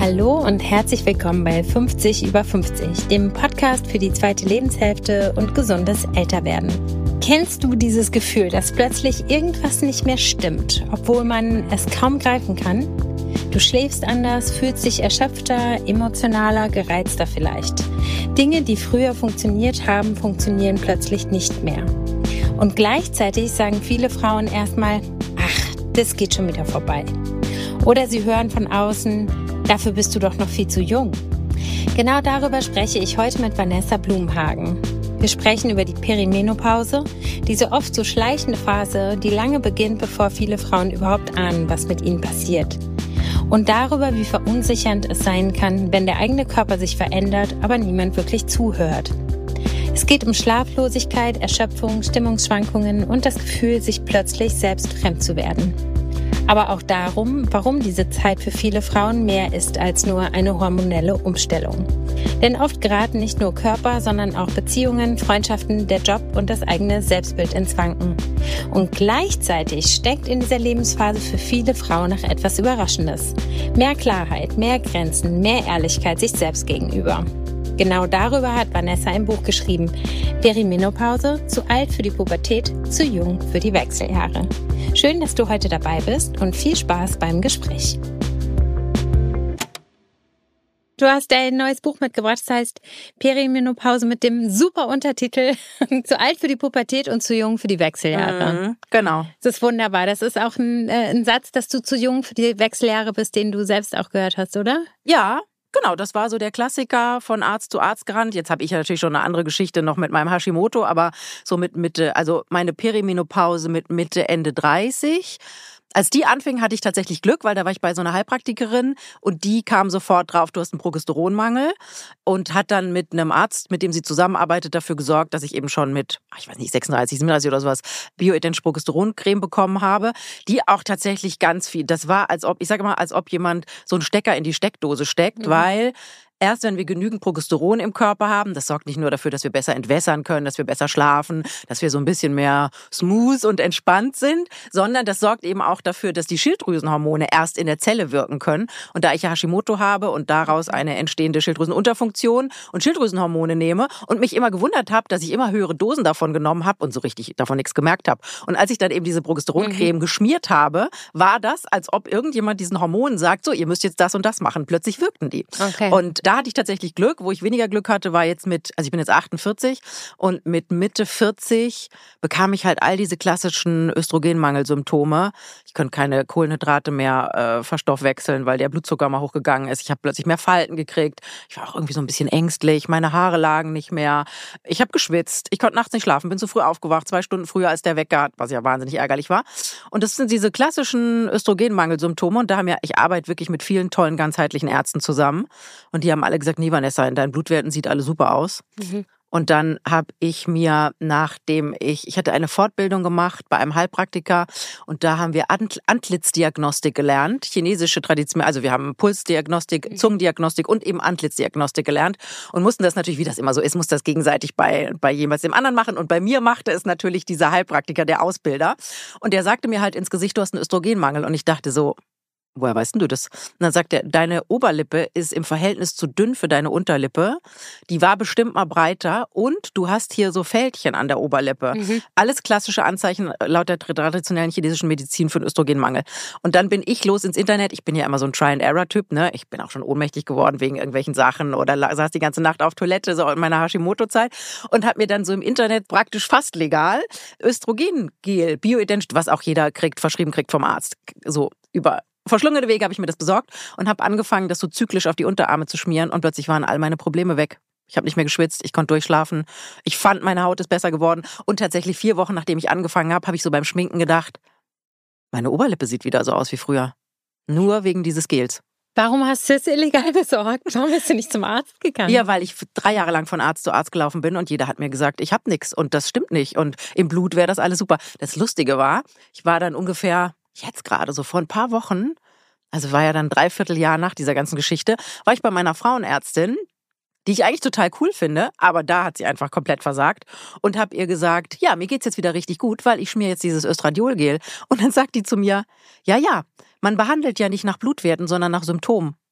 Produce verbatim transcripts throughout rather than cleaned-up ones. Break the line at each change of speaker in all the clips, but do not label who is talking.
Hallo und herzlich willkommen bei fünfzig über fünfzig, dem Podcast für die zweite Lebenshälfte und gesundes Älterwerden. Kennst du dieses Gefühl, dass plötzlich irgendwas nicht mehr stimmt, obwohl man es kaum greifen kann? Du schläfst anders, fühlst dich erschöpfter, emotionaler, gereizter vielleicht. Dinge, die früher funktioniert haben, funktionieren plötzlich nicht mehr. Und gleichzeitig sagen viele Frauen erstmal, ach, das geht schon wieder vorbei. Oder sie hören von außen, dafür bist du doch noch viel zu jung. Genau darüber spreche ich heute mit Vanessa Blumhagen. Wir sprechen über die Perimenopause, diese oft so schleichende Phase, die lange beginnt, bevor viele Frauen überhaupt ahnen, was mit ihnen passiert. Und darüber, wie verunsichernd es sein kann, wenn der eigene Körper sich verändert, aber niemand wirklich zuhört. Es geht um Schlaflosigkeit, Erschöpfung, Stimmungsschwankungen und das Gefühl, sich plötzlich selbst fremd zu werden. Aber auch darum, warum diese Zeit für viele Frauen mehr ist als nur eine hormonelle Umstellung. Denn oft geraten nicht nur Körper, sondern auch Beziehungen, Freundschaften, der Job und das eigene Selbstbild ins Wanken. Und gleichzeitig steckt in dieser Lebensphase für viele Frauen nach etwas Überraschendes. Mehr Klarheit, mehr Grenzen, mehr Ehrlichkeit sich selbst gegenüber. Genau darüber hat Vanessa ein Buch geschrieben. Perimenopause, zu alt für die Pubertät, zu jung für die Wechseljahre. Schön, dass du heute dabei bist und viel Spaß beim Gespräch. Du hast ein neues Buch mitgebracht, das heißt Perimenopause mit dem super Untertitel zu alt für die Pubertät und zu jung für die Wechseljahre.
Mhm, genau.
Das ist wunderbar. Das ist auch ein, äh, ein Satz, dass du zu jung für die Wechseljahre bist, den du selbst auch gehört hast, oder?
Ja. Genau, das war so der Klassiker von Arzt zu Arzt gerannt. Jetzt habe ich ja natürlich schon eine andere Geschichte noch mit meinem Hashimoto, aber so mit Mitte, also meine Perimenopause mit Mitte, Ende dreißig. Als die anfing, hatte ich tatsächlich Glück, weil da war ich bei so einer Heilpraktikerin und die kam sofort drauf, du hast einen Progesteronmangel und hat dann mit einem Arzt, mit dem sie zusammenarbeitet, dafür gesorgt, dass ich eben schon mit, ich weiß nicht, sechsunddreißig, siebenunddreißig oder sowas, bioidentische Progesteroncreme bekommen habe, die auch tatsächlich ganz viel, das war als ob, ich sage mal, als ob jemand so einen Stecker in die Steckdose steckt, mhm. weil erst wenn wir genügend Progesteron im Körper haben, das sorgt nicht nur dafür, dass wir besser entwässern können, dass wir besser schlafen, dass wir so ein bisschen mehr smooth und entspannt sind, sondern das sorgt eben auch dafür, dass die Schilddrüsenhormone erst in der Zelle wirken können. Und da ich ja Hashimoto habe und daraus eine entstehende Schilddrüsenunterfunktion und Schilddrüsenhormone nehme und mich immer gewundert habe, dass ich immer höhere Dosen davon genommen habe und so richtig davon nichts gemerkt habe. Und als ich dann eben diese Progesteroncreme mhm. geschmiert habe, war das, als ob irgendjemand diesen Hormonen sagt, so, ihr müsst jetzt das und das machen. Plötzlich wirkten die. Okay. Und da hatte ich tatsächlich Glück. Wo ich weniger Glück hatte, war jetzt mit, also ich bin jetzt achtundvierzig und mit Mitte vierzig bekam ich halt all diese klassischen Östrogenmangelsymptome. Ich konnte keine Kohlenhydrate mehr äh, verstoffwechseln, weil der Blutzucker mal hochgegangen ist. Ich habe plötzlich mehr Falten gekriegt. Ich war auch irgendwie so ein bisschen ängstlich. Meine Haare lagen nicht mehr. Ich habe geschwitzt. Ich konnte nachts nicht schlafen. Bin zu früh aufgewacht, zwei Stunden früher als der Wecker, was ja wahnsinnig ärgerlich war. Und das sind diese klassischen Östrogenmangelsymptome. Und da haben ja, ich arbeite wirklich mit vielen tollen ganzheitlichen Ärzten zusammen. Und die haben alle gesagt, nee, Vanessa, in deinen Blutwerten sieht alles super aus. Mhm. Und dann habe ich mir, nachdem ich, ich hatte eine Fortbildung gemacht bei einem Heilpraktiker und da haben wir Antlitzdiagnostik gelernt, chinesische Tradition, also wir haben Pulsdiagnostik, Zungendiagnostik und eben Antlitzdiagnostik gelernt und mussten das natürlich, wie das immer so ist, muss das gegenseitig bei, bei jemals dem anderen machen und bei mir machte es natürlich dieser Heilpraktiker, der Ausbilder und der sagte mir halt ins Gesicht, du hast einen Östrogenmangel und ich dachte so, woher weißt denn du das? Und dann sagt er, deine Oberlippe ist im Verhältnis zu dünn für deine Unterlippe. Die war bestimmt mal breiter und du hast hier so Fältchen an der Oberlippe. Mhm. Alles klassische Anzeichen laut der traditionellen chinesischen Medizin für einen Östrogenmangel. Und dann bin ich los ins Internet. Ich bin ja immer so ein Try-and-Error-Typ, ne? Ich bin auch schon ohnmächtig geworden wegen irgendwelchen Sachen oder saß die ganze Nacht auf Toilette, so in meiner Hashimoto-Zeit und habe mir dann so im Internet praktisch fast legal Östrogengel, bioidentisch, was auch jeder kriegt, verschrieben kriegt vom Arzt, so über verschlungene Wege habe ich mir das besorgt und habe angefangen, das so zyklisch auf die Unterarme zu schmieren und plötzlich waren all meine Probleme weg. Ich habe nicht mehr geschwitzt, ich konnte durchschlafen. Ich fand, meine Haut ist besser geworden und tatsächlich vier Wochen, nachdem ich angefangen habe, habe ich so beim Schminken gedacht, meine Oberlippe sieht wieder so aus wie früher. Nur wegen dieses Gels.
Warum hast du es illegal besorgt? Warum bist du nicht zum Arzt gegangen?
Ja, weil ich drei Jahre lang von Arzt zu Arzt gelaufen bin und jeder hat mir gesagt, ich habe nichts und das stimmt nicht und im Blut wäre das alles super. Das Lustige war, ich war dann ungefähr jetzt gerade so vor ein paar Wochen, also war ja dann dreiviertel Jahr nach dieser ganzen Geschichte, war ich bei meiner Frauenärztin, die ich eigentlich total cool finde, aber da hat sie einfach komplett versagt und habe ihr gesagt, ja, mir geht's jetzt wieder richtig gut, weil ich schmier jetzt dieses Östradiolgel. Und dann sagt die zu mir, ja, ja, man behandelt ja nicht nach Blutwerten, sondern nach Symptomen.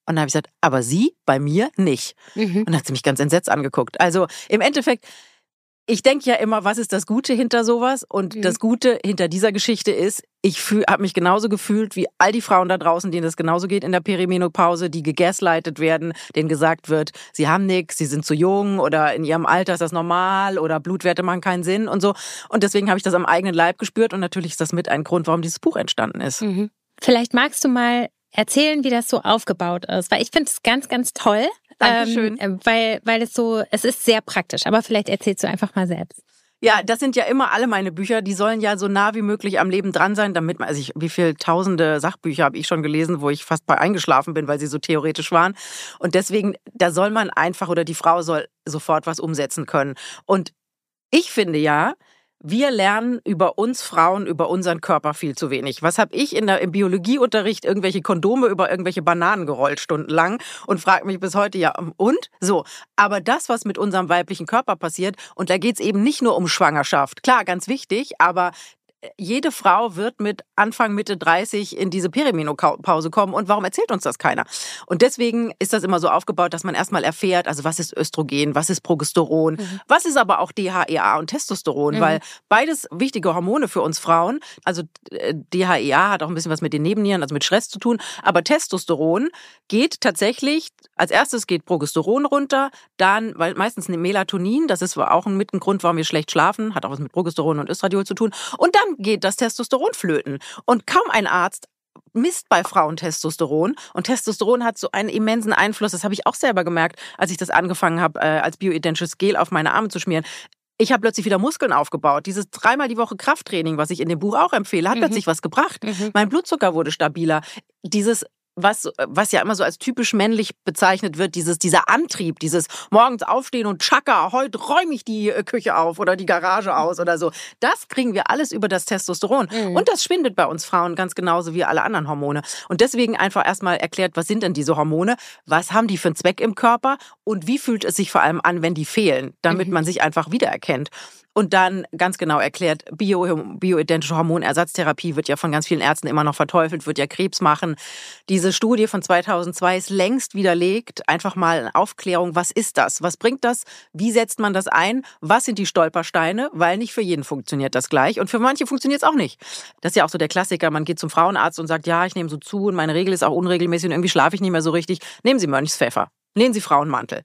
Und dann habe ich gesagt, aber Sie, bei mir nicht. Mhm. Und dann hat sie mich ganz entsetzt angeguckt. Also im Endeffekt, ich denke ja immer, was ist das Gute hinter sowas? Und mhm. das Gute hinter dieser Geschichte ist, ich habe mich genauso gefühlt wie all die Frauen da draußen, denen das genauso geht in der Perimenopause, die gegaslightet werden, denen gesagt wird, sie haben nichts, sie sind zu jung oder in ihrem Alter ist das normal oder Blutwerte machen keinen Sinn und so. Und deswegen habe ich das am eigenen Leib gespürt und natürlich ist das mit ein Grund, warum dieses Buch entstanden ist.
Mhm. Vielleicht magst du mal erzählen, wie das so aufgebaut ist, weil ich finde es ganz, ganz toll.
Dankeschön.
Ähm, weil, weil es so, es ist sehr praktisch, aber vielleicht erzählst du einfach mal selbst.
Ja, das sind ja immer alle meine Bücher, die sollen ja so nah wie möglich am Leben dran sein, damit man, also ich, wie viele tausende Sachbücher habe ich schon gelesen, wo ich fast bei eingeschlafen bin, weil sie so theoretisch waren. Und deswegen, da soll man einfach oder die Frau soll sofort was umsetzen können. Und ich finde ja, wir lernen über uns Frauen, über unseren Körper viel zu wenig. Was habe ich in der, im Biologieunterricht irgendwelche Kondome über irgendwelche Bananen gerollt stundenlang und frage mich bis heute, ja und? So, aber das, was mit unserem weiblichen Körper passiert, und da geht's eben nicht nur um Schwangerschaft. Klar, ganz wichtig, aber jede Frau wird mit Anfang, Mitte dreißig in diese Perimenopause kommen. Und warum erzählt uns das keiner? Und deswegen ist das immer so aufgebaut, dass man erstmal erfährt, also was ist Östrogen, was ist Progesteron, mhm. was ist aber auch D H E A und Testosteron, mhm. weil beides wichtige Hormone für uns Frauen. Also D H E A hat auch ein bisschen was mit den Nebennieren, also mit Stress zu tun. Aber Testosteron geht tatsächlich, als erstes geht Progesteron runter, dann, weil meistens Melatonin, das ist auch ein mit ein Grund, warum wir schlecht schlafen, hat auch was mit Progesteron und Östradiol zu tun. Und dann geht das Testosteron flöten. Und kaum ein Arzt misst bei Frauen Testosteron. Und Testosteron hat so einen immensen Einfluss. Das habe ich auch selber gemerkt, als ich das angefangen habe, als bioidentisches Gel auf meine Arme zu schmieren. Ich habe plötzlich wieder Muskeln aufgebaut. Dieses dreimal die Woche Krafttraining, was ich in dem Buch auch empfehle, hat mhm. plötzlich was gebracht. Mhm. Mein Blutzucker wurde stabiler. Dieses Was, was ja immer so als typisch männlich bezeichnet wird, dieses, dieser Antrieb, dieses morgens aufstehen und tschakka, heute räume ich die Küche auf oder die Garage aus oder so. Das kriegen wir alles über das Testosteron. Mhm. Und das schwindet bei uns Frauen ganz genauso wie alle anderen Hormone. Und deswegen einfach erstmal erklärt, was sind denn diese Hormone? Was haben die für einen Zweck im Körper? Und wie fühlt es sich vor allem an, wenn die fehlen? Damit mhm. man sich einfach wiedererkennt. Und dann ganz genau erklärt, Bio, bioidentische Hormonersatztherapie wird ja von ganz vielen Ärzten immer noch verteufelt, wird ja Krebs machen. Diese Studie von zweitausendzwei ist längst widerlegt. Einfach mal eine Aufklärung, was ist das? Was bringt das? Wie setzt man das ein? Was sind die Stolpersteine? Weil nicht für jeden funktioniert das gleich und für manche funktioniert es auch nicht. Das ist ja auch so der Klassiker. Man geht zum Frauenarzt und sagt, ja, ich nehme so zu und meine Regel ist auch unregelmäßig und irgendwie schlafe ich nicht mehr so richtig. Nehmen Sie Mönchspfeffer. Nehmen Sie Frauenmantel.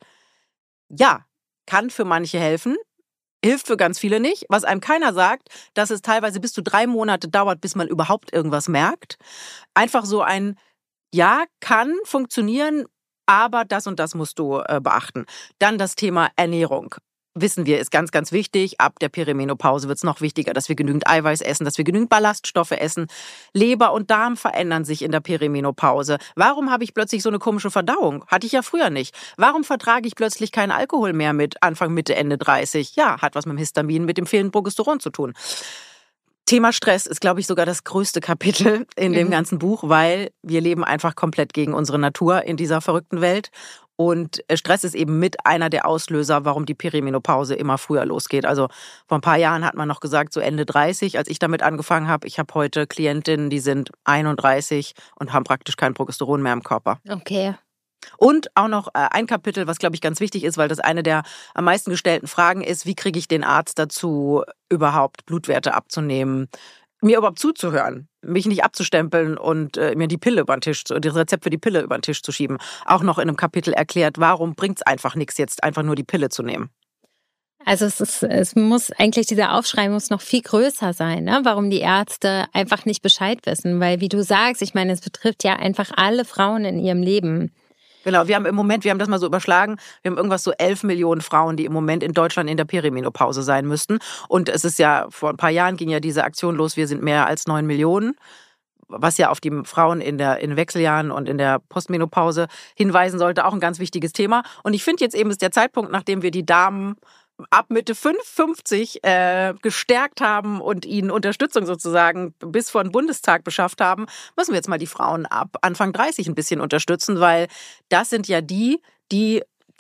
Ja, kann für manche helfen. Hilft für ganz viele nicht. Was einem keiner sagt, dass es teilweise bis zu drei Monate dauert, bis man überhaupt irgendwas merkt. Einfach so ein, ja, kann funktionieren, aber das und das musst du äh, beachten. Dann das Thema Ernährung. Wissen wir, ist ganz, ganz wichtig. Ab der Perimenopause wird es noch wichtiger, dass wir genügend Eiweiß essen, dass wir genügend Ballaststoffe essen. Leber und Darm verändern sich in der Perimenopause. Warum habe ich plötzlich so eine komische Verdauung? Hatte ich ja früher nicht. Warum vertrage ich plötzlich keinen Alkohol mehr mit Anfang, Mitte, Ende dreißig? Ja, hat was mit dem Histamin, mit dem fehlenden Progesteron zu tun. Thema Stress ist, glaube ich, sogar das größte Kapitel in dem ganzen Buch, weil wir leben einfach komplett gegen unsere Natur in dieser verrückten Welt. Und Stress ist eben mit einer der Auslöser, warum die Perimenopause immer früher losgeht. Also vor ein paar Jahren hat man noch gesagt, so Ende dreißig, als ich damit angefangen habe. Ich habe heute Klientinnen, die sind einunddreißig und haben praktisch kein Progesteron mehr im Körper.
Okay.
Und auch noch ein Kapitel, was, glaube ich, ganz wichtig ist, weil das eine der am meisten gestellten Fragen ist, wie kriege ich den Arzt dazu, überhaupt Blutwerte abzunehmen, mir überhaupt zuzuhören, mich nicht abzustempeln und äh, mir die Pille über den Tisch, das Rezept für die Pille über den Tisch zu schieben. Auch noch in einem Kapitel erklärt, warum bringt es einfach nichts, jetzt einfach nur die Pille zu nehmen.
Also es ist, es muss eigentlich, dieser Aufschrei muss noch viel größer sein, ne? Warum die Ärzte einfach nicht Bescheid wissen. Weil wie du sagst, ich meine, es betrifft ja einfach alle Frauen in ihrem Leben.
Genau, wir haben im Moment, wir haben das mal so überschlagen, wir haben irgendwas so elf Millionen Frauen, die im Moment in Deutschland in der Perimenopause sein müssten. Und es ist ja, vor ein paar Jahren ging ja diese Aktion los, wir sind mehr als neun Millionen, was ja auf die Frauen in der in Wechseljahren und in der Postmenopause hinweisen sollte, auch ein ganz wichtiges Thema. Und ich finde jetzt eben ist der Zeitpunkt, nachdem wir die Damen ab Mitte fünfzig äh, gestärkt haben und ihnen Unterstützung sozusagen bis vor den Bundestag beschafft haben, müssen wir jetzt mal die Frauen ab Anfang dreißig ein bisschen unterstützen, weil das sind ja die, die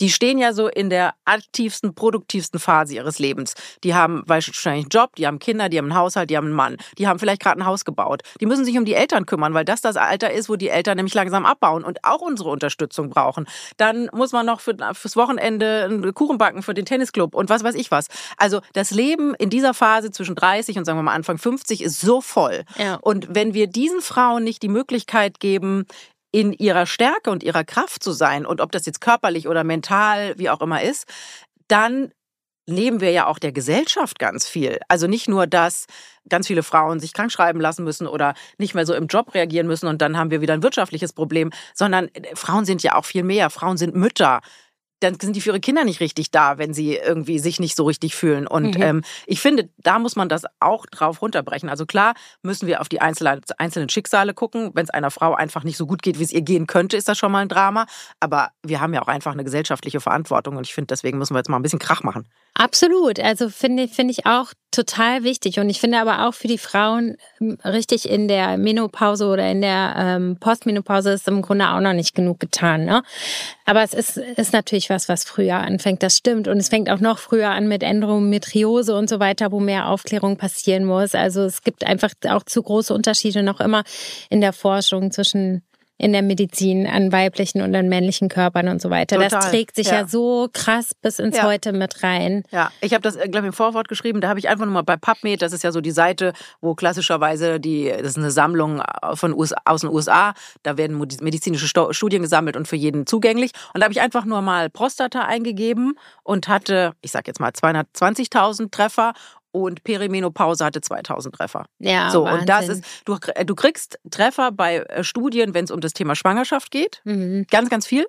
Die stehen ja so in der aktivsten, produktivsten Phase ihres Lebens. Die haben wahrscheinlich einen Job, die haben Kinder, die haben einen Haushalt, die haben einen Mann. Die haben vielleicht gerade ein Haus gebaut. Die müssen sich um die Eltern kümmern, weil das das Alter ist, wo die Eltern nämlich langsam abbauen und auch unsere Unterstützung brauchen. Dann muss man noch für, fürs Wochenende einen Kuchen backen für den Tennisclub und was weiß ich was. Also das Leben in dieser Phase zwischen dreißig und sagen wir mal Anfang fünfzig ist so voll. Ja. Und wenn wir diesen Frauen nicht die Möglichkeit geben, in ihrer Stärke und ihrer Kraft zu sein und ob das jetzt körperlich oder mental, wie auch immer ist, dann nehmen wir ja auch der Gesellschaft ganz viel. Also nicht nur, dass ganz viele Frauen sich krank schreiben lassen müssen oder nicht mehr so im Job reagieren müssen und dann haben wir wieder ein wirtschaftliches Problem, sondern Frauen sind ja auch viel mehr. Frauen sind Mütter. Dann sind die für ihre Kinder nicht richtig da, wenn sie irgendwie sich nicht so richtig fühlen. Und mhm. ähm, ich finde, da muss man das auch drauf runterbrechen. Also klar müssen wir auf die einzelnen, einzelnen Schicksale gucken. Wenn es einer Frau einfach nicht so gut geht, wie es ihr gehen könnte, ist das schon mal ein Drama. Aber wir haben ja auch einfach eine gesellschaftliche Verantwortung. Und ich finde, deswegen müssen wir jetzt mal ein bisschen Krach machen.
Absolut. Also finde finde ich auch total wichtig. Und ich finde aber auch für die Frauen richtig in der Menopause oder in der ähm, Postmenopause ist im Grunde auch noch nicht genug getan. Ne? Aber es ist, ist natürlich was, was früher anfängt. Das stimmt. Und es fängt auch noch früher an mit Endometriose und so weiter, wo mehr Aufklärung passieren muss. Also es gibt einfach auch zu große Unterschiede noch immer in der Forschung zwischen in der Medizin an weiblichen und an männlichen Körpern und so weiter. Total. Das trägt sich ja. ja so krass bis ins ja. Heute mit rein.
Ja, ich habe das, glaube ich, im Vorwort geschrieben. Da habe ich einfach nur mal bei PubMed, das ist ja so die Seite, wo klassischerweise die, das ist eine Sammlung von U S A, aus den U S A, da werden medizinische Studien gesammelt und für jeden zugänglich. Und da habe ich einfach nur mal Prostata eingegeben und hatte, ich sag jetzt mal zweihundertzwanzigtausend Treffer. Und Perimenopause hatte zweitausend Treffer.
Ja,
so
Wahnsinn.
Und das ist, du, du kriegst Treffer bei Studien, wenn es um das Thema Schwangerschaft geht. Mhm. Ganz, ganz viel.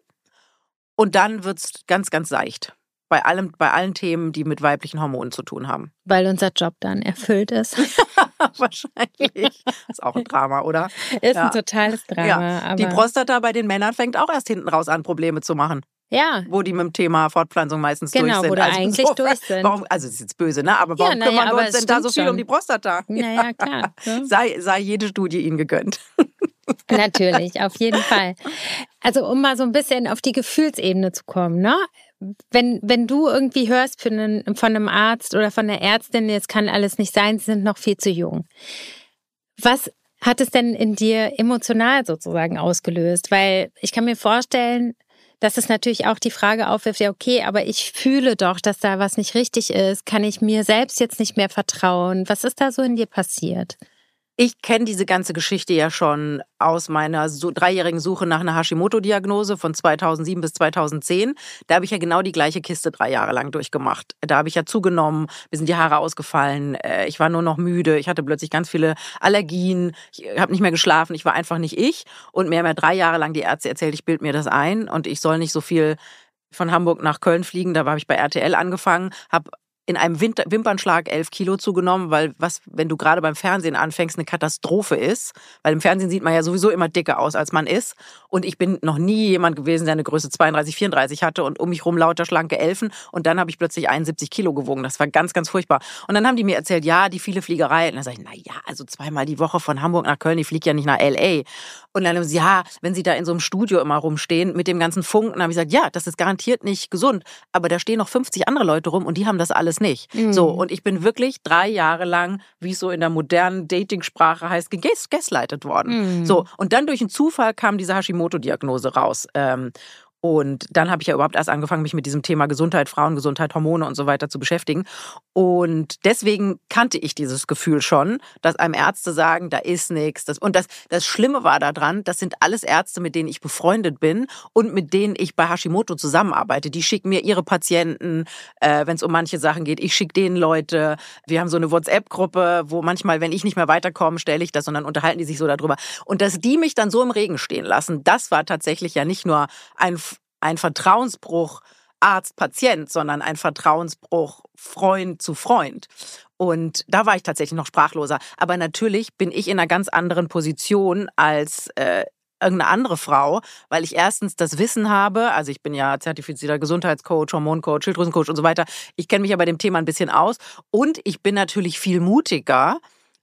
Und dann wird's ganz, ganz seicht. Bei allem, bei allen Themen, die mit weiblichen Hormonen zu tun haben.
Weil unser Job dann erfüllt ist.
Wahrscheinlich. Ist auch ein Drama, oder?
Ist ja. ein totales Drama.
Ja.
Aber
die Prostata bei den Männern fängt auch erst hinten raus an, Probleme zu machen.
Ja.
Wo die mit dem Thema Fortpflanzung meistens
genau,
durch sind.
Genau, wo also eigentlich so, durch sind.
Warum, also das ist jetzt böse, ne? Aber warum
ja, naja,
kümmern wir
aber
uns denn da so viel
schon.
um die Prostata?
Naja, klar. Ne?
sei, sei jede Studie ihnen gegönnt.
Natürlich, auf jeden Fall. Also um mal so ein bisschen auf die Gefühlsebene zu kommen, ne? Wenn, wenn du irgendwie hörst von einem, von einem Arzt oder von einer Ärztin, jetzt kann alles nicht sein, sie sind noch viel zu jung. Was hat es denn in dir emotional sozusagen ausgelöst? Weil ich kann mir vorstellen, dass es natürlich auch die Frage aufwirft, ja okay, aber ich fühle doch, dass da was nicht richtig ist. Kann ich mir selbst jetzt nicht mehr vertrauen? Was ist da so in dir passiert?
Ich kenne diese ganze Geschichte ja schon aus meiner so dreijährigen Suche nach einer Hashimoto-Diagnose von zweitausendsieben bis zweitausendzehn. Da habe ich ja genau die gleiche Kiste drei Jahre lang durchgemacht. Da habe ich ja zugenommen, mir sind die Haare ausgefallen, ich war nur noch müde, ich hatte plötzlich ganz viele Allergien, ich habe nicht mehr geschlafen, ich war einfach nicht ich. Und mir haben ja drei Jahre lang die Ärzte erzählt, ich bilde mir das ein und ich soll nicht so viel von Hamburg nach Köln fliegen. Da habe ich bei R T L angefangen, habe in einem Winter- Wimpernschlag elf Kilo zugenommen, weil was, wenn du gerade beim Fernsehen anfängst, eine Katastrophe ist. Weil im Fernsehen sieht man ja sowieso immer dicker aus, als man ist. Und ich bin noch nie jemand gewesen, der eine Größe zweiunddreißig, vierunddreißig hatte und um mich rum lauter schlanke Elfen. Und dann habe ich plötzlich einundsiebzig Kilo gewogen. Das war ganz, ganz furchtbar. Und dann haben die mir erzählt, ja, die viele Fliegerei. Und dann sage ich, na ja, also zweimal die Woche von Hamburg nach Köln, ich fliege ja nicht nach L A. Und dann haben sie, ja, wenn sie da in so einem Studio immer rumstehen mit dem ganzen Funken, habe ich gesagt, ja, das ist garantiert nicht gesund. Aber da stehen noch fünfzig andere Leute rum und die haben das alles nicht. Mhm. So, und ich bin wirklich drei Jahre lang, wie es so in der modernen Dating-Sprache heißt, gegaslightet worden. Mhm. So, und dann durch einen Zufall kam diese Hashimoto-Diagnose raus. Ähm, Und dann habe ich ja überhaupt erst angefangen, mich mit diesem Thema Gesundheit, Frauengesundheit, Hormone und so weiter zu beschäftigen. Und deswegen kannte ich dieses Gefühl schon, dass einem Ärzte sagen, da ist nichts. Und das, das Schlimme war daran, das sind alles Ärzte, mit denen ich befreundet bin und mit denen ich bei Hashimoto zusammenarbeite. Die schicken mir ihre Patienten, äh, wenn es um manche Sachen geht. Ich schicke denen Leute. Wir haben so eine WhatsApp-Gruppe, wo manchmal, wenn ich nicht mehr weiterkomme, stelle ich das und dann unterhalten die sich so darüber. Und dass die mich dann so im Regen stehen lassen, das war tatsächlich ja nicht nur ein ein Vertrauensbruch Arzt-Patient, sondern ein Vertrauensbruch Freund zu Freund. Und da war ich tatsächlich noch sprachloser. Aber natürlich bin ich in einer ganz anderen Position als äh, irgendeine andere Frau, weil ich erstens das Wissen habe, also ich bin ja zertifizierter Gesundheitscoach, Hormoncoach, Schilddrüsencoach und so weiter. Ich kenne mich ja bei dem Thema ein bisschen aus und ich bin natürlich viel mutiger,